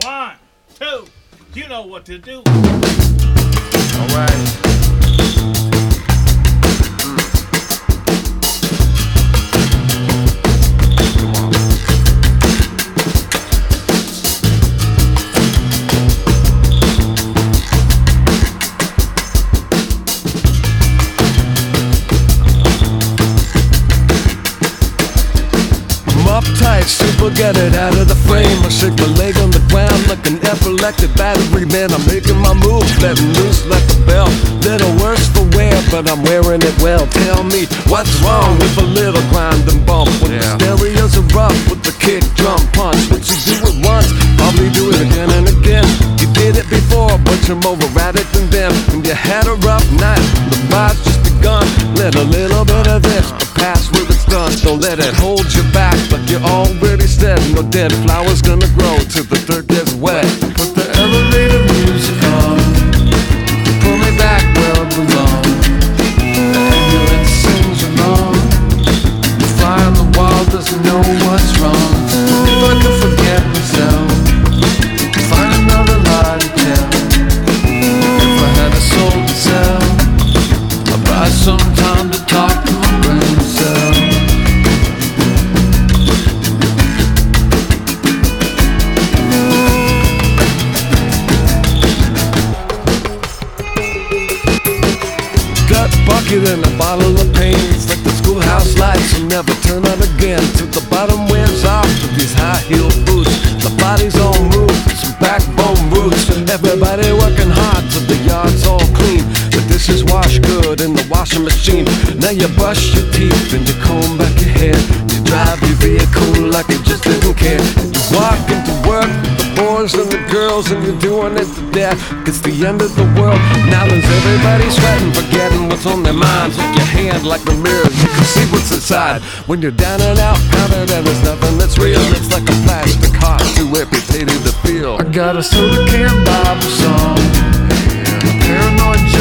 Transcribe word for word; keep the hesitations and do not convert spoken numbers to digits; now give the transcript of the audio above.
One, two, you know what to do. All right. Uptight, super, get it out of the frame. I shake my leg on the ground like an epileptic battery man. I'm making my move, letting loose like a bell. Little worse for wear, but I'm wearing it well. Tell me, what's wrong with a little grind and bump? When yeah. the stereos are rough with the kick, drum, punch. What you do it once, probably do it again and again. You did it before, but you're more erratic than them. When you had a rough night, the ride's just begun. Let a little bit of this, the past with its done. Don't let it hold you back, like you already said. No dead flowers gonna grow till the dirt gets wet. Put the elevator music on, pull me back where I belong. The ambulance sings along. The fly on the wall doesn't know what's wrong. If I could forget myself, find another lie to tell. If I had a soul to sell, I'd buy some time to talk to my brain cell. Bucket and a bottle of pain. It's like the schoolhouse lights will never turn on again. Till the bottom wears off with these high heel boots. The body's all moved, some backbone roots. Everybody working hard till the yard's all clean. The dishes wash good in the washing machine. Now you brush your teeth and you comb back your hair. You drive your vehicle like you just didn't care. You walk into work with the boys and the girls, and you're doing it to death. It's the end of the world. Now there's everybody sweating, forgetting what's on their minds. With your hand like the mirror, you can see what's inside. When you're down and out, counted and there's nothing that's real. It's like a plastic heart, too amputated to feel. I got a soda can Bible song, a paranoid